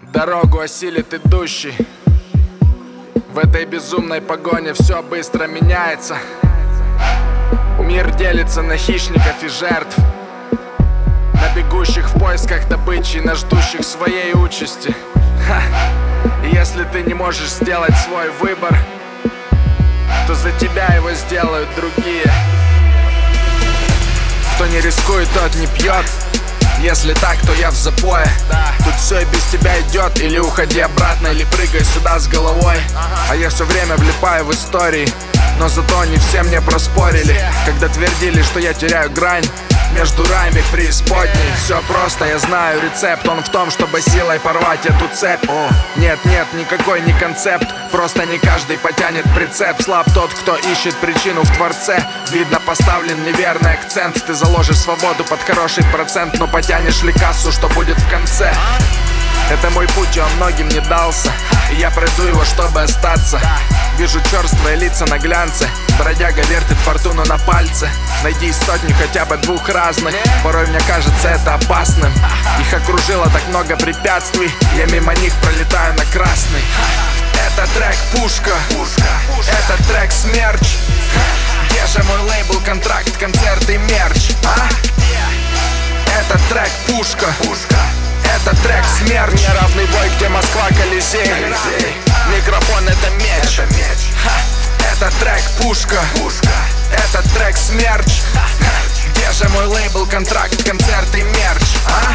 Дорогу осилит идущий. В этой безумной погоне все быстро меняется. Мир делится на хищников и жертв, на бегущих в поисках добычи, на ждущих своей участи. И если ты не можешь сделать свой выбор, то за тебя его сделают другие. Кто не рискует, тот не пьет. Если так, то я в запое. Тут все и без тебя идет. Или уходи обратно, или прыгай сюда с головой. А я все время влипаю в истории, но зато не все мне проспорили, когда твердили, что я теряю грань между раями преисподней. Все просто, я знаю рецепт. Он в том, чтобы силой порвать эту цепь. Нет, никакой не концепт. Просто не каждый потянет прицеп. Слаб тот, кто ищет причину в Творце. Видно, поставлен неверный акцент. Ты заложишь свободу под хороший процент, но потянешь ли кассу, что будет в конце? Это мой путь, и он многим не дался, и я пройду его, чтобы остаться. Вижу черствые лица на глянце. Бродяга вертит фортуну на пальце. Найди сотню хотя бы двух разных. Порой мне кажется это опасным. Их окружило так много препятствий, я мимо них пролетаю на красный. Это трек пушка, это трек смерч. Где же мой лейбл, контракт, концерт и мерч, а? Это трек пушка, это трек смерч. Неравный бой, где Москва, Колизей. Микрофон это меч. Это трек пушка, это трек смерч. Где же мой лейбл, контракт, концерт и мерч, а?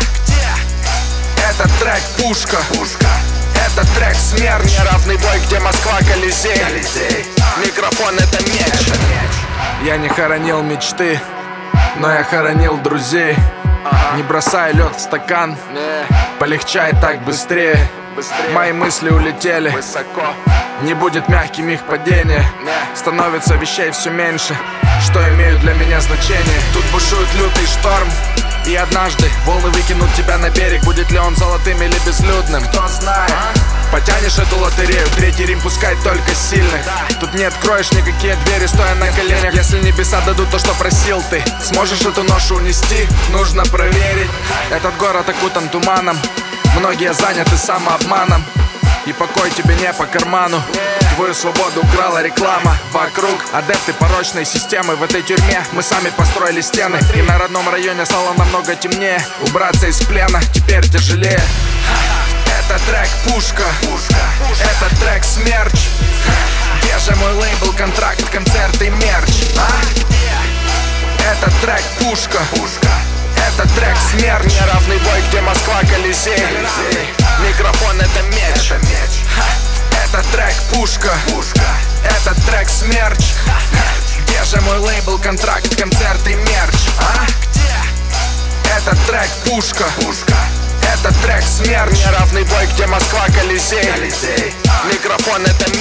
Это трек пушка, это трек смерч. Неравный бой, где Москва, Колизей. Микрофон это меч. Я не хоронил мечты, но я хоронил друзей. Не бросай лед в стакан, полегчай так быстрее. Мои мысли улетели высоко. Не будет мягким их падение. Становится вещей все меньше, что имеют для меня значение. Тут бушует лютый шторм, и однажды волны выкинут тебя на берег. Будет ли он золотым или безлюдным, кто знает. Потянешь эту лотерею, третий Рим пускай только сильных. Тут не откроешь никакие двери, стоя на коленях. Если небеса дадут то, что просил ты, сможешь эту ношу унести? Нужно проверить. Этот город окутан туманом, многие заняты самообманом, и покой тебе не по карману. Твою свободу украла реклама вокруг. Адепты порочной системы. В этой тюрьме мы сами построили стены, и на родном районе стало намного темнее. Убраться из плена теперь тяжелее. Это трек пушка, это трек смерч. Где же мой лейбл, контракт, концерт и мерч, а? Это трек пушка, это трек смерч. Неравный бой, где Москва, Колизей. Микрофон это меч. Это трек пушка, это трек смерч. Где же мой лейбл, контракт, концерт и мерч, а? Это трек пушка, это трек смерч. Неравный бой, где Москва, Колизей. Микрофон это